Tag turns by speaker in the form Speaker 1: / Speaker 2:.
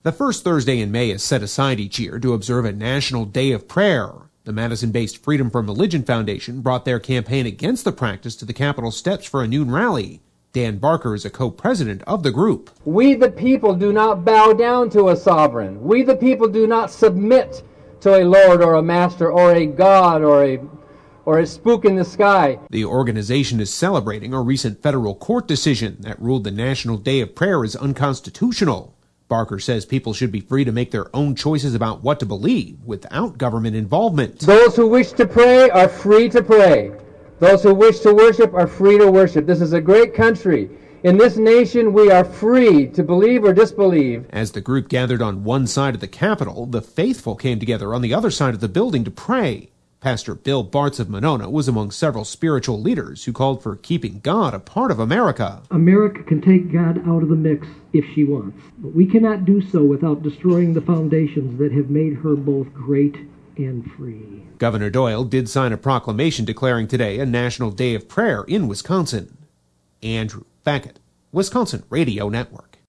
Speaker 1: The first Thursday in May is set aside each year to observe a National Day of Prayer. The Madison-based Freedom from Religion Foundation brought their campaign against the practice to the Capitol steps for a noon rally. Dan Barker is a co-president of the group.
Speaker 2: We the people do not bow down to a sovereign. We the people do not submit to a lord or a master or a god or a spook in the sky.
Speaker 1: The organization is celebrating a recent federal court decision that ruled the National Day of Prayer is unconstitutional. Barker says people should be free to make their own choices about what to believe without government involvement.
Speaker 2: Those who wish to pray are free to pray. Those who wish to worship are free to worship. This is a great country. In this nation, we are free to believe or disbelieve.
Speaker 1: As the group gathered on one side of the Capitol, the faithful came together on the other side of the building to pray. Pastor Bill Bartz of Monona was among several spiritual leaders who called for keeping God a part of America.
Speaker 3: America can take God out of the mix if she wants, but we cannot do so without destroying the foundations that have made her both great and free.
Speaker 1: Governor Doyle did sign a proclamation declaring today a National Day of Prayer in Wisconsin. Andrew Beckett, Wisconsin Radio Network.